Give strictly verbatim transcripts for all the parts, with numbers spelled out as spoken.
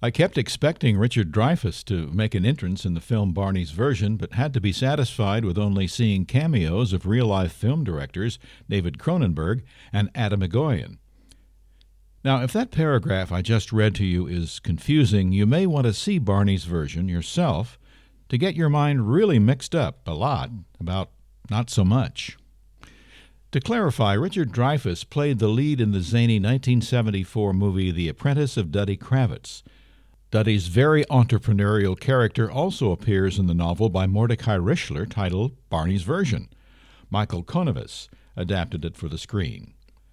I kept expecting Richard Dreyfuss to make an entrance in the film Barney's Version, but had to be satisfied with only seeing cameos of real-life film directors David Cronenberg and Atom Egoyan. Now, if that paragraph I just read to you is confusing, you may want to see Barney's Version yourself to get your mind really mixed up a lot about not so much. To clarify, Richard Dreyfuss played the lead in the zany nineteen seventy-four movie The Apprentice of Duddy Kravitz. Duddy's very entrepreneurial character also appears in the novel by Mordecai Richler titled Barney's Version. Michael Konovitz adapted it for the screen.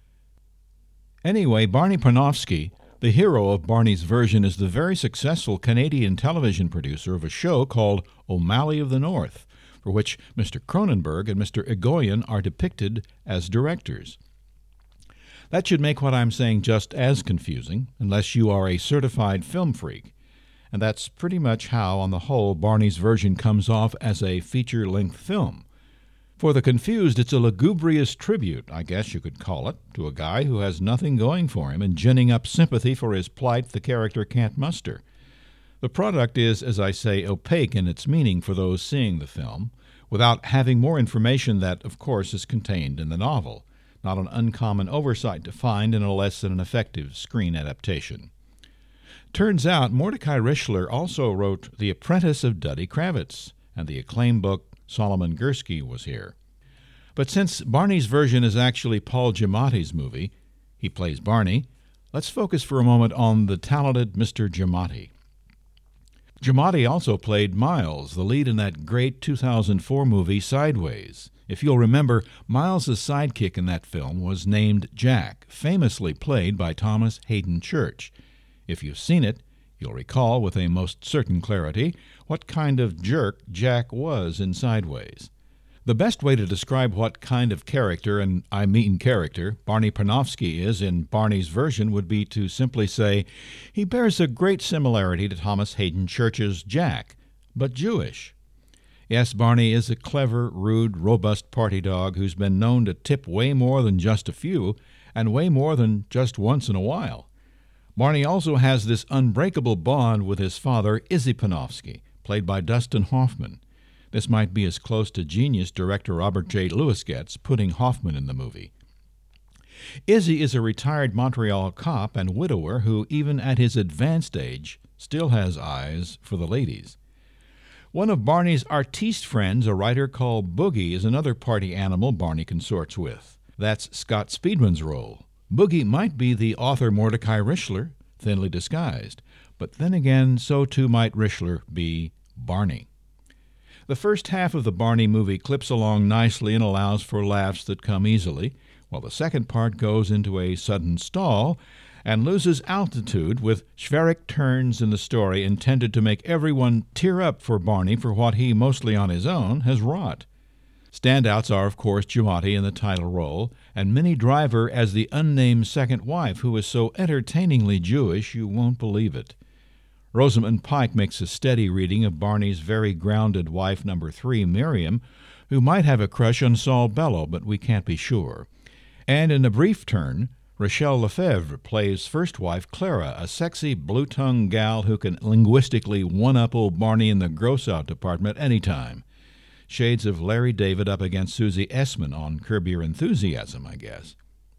Anyway, Barney Panofsky, the hero of Barney's Version, is the very successful Canadian television producer of a show called O'Malley of the North, for which Mister Cronenberg and Mister Egoyan are depicted as directors. That should make what I'm saying just as confusing, unless you are a certified film freak. And that's pretty much how, on the whole, Barney's Version comes off as a feature-length film. For the confused, it's a lugubrious tribute, I guess you could call it, to a guy who has nothing going for him and ginning up sympathy for his plight the character can't muster. The product is, as I say, opaque in its meaning for those seeing the film, without having more information that, of course, is contained in the novel. Not an uncommon oversight to find in a less than an effective screen adaptation. Turns out Mordecai Richler also wrote The Apprentice of Duddy Kravitz, and the acclaimed book Solomon Gursky was here. But since Barney's Version is actually Paul Giamatti's movie, he plays Barney, let's focus for a moment on the talented Mister Giamatti. Giamatti also played Miles, the lead in that great two thousand four movie Sideways. If you'll remember, Miles' sidekick in that film was named Jack, famously played by Thomas Hayden Church. If you've seen it, you'll recall with a most certain clarity what kind of jerk Jack was in Sideways. The best way to describe what kind of character, and I mean character, Barney Panofsky is in Barney's Version would be to simply say he bears a great similarity to Thomas Hayden Church's Jack, but Jewish. Yes, Barney is a clever, rude, robust party dog who's been known to tip way more than just a few, and way more than just once in a while. Barney also has this unbreakable bond with his father, Izzy Panofsky, played by Dustin Hoffman. This might be as close to genius director Robert J. Lewis gets, putting Hoffman in the movie. Izzy is a retired Montreal cop and widower who, even at his advanced age, still has eyes for the ladies. One of Barney's artiste friends, a writer called Boogie, is another party animal Barney consorts with. That's Scott Speedman's role. Boogie might be the author Mordecai Richler, thinly disguised, but then again, so too might Richler be Barney. The first half of the Barney movie clips along nicely and allows for laughs that come easily, while the second part goes into a sudden stall and loses altitude with schwierig turns in the story intended to make everyone tear up for Barney for what he, mostly on his own, has wrought. Standouts are, of course, Giamatti in the title role, and Minnie Driver as the unnamed second wife, who is so entertainingly Jewish you won't believe it. Rosamund Pike makes a steady reading of Barney's very grounded wife number three, Miriam, who might have a crush on Saul Bellow, but we can't be sure. And in a brief turn, Rachelle Lefevre plays first wife Clara, a sexy, blue-tongued gal who can linguistically one-up old Barney in the gross-out department anytime. Shades of Larry David up against Susie Essman on Curb Your Enthusiasm, I guess.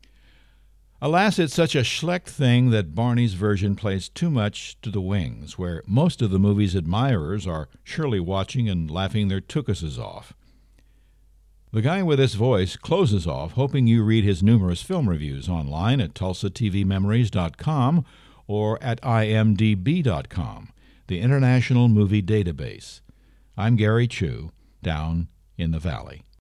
Alas, it's such a schlecht thing that Barney's Version plays too much to the wings, where most of the movie's admirers are surely watching and laughing their tuchuses off. The guy with this voice closes off, hoping you read his numerous film reviews online at Tulsa T V Memories dot com or at I M D B dot com, the International Movie Database. I'm Gary Chu, down in the valley.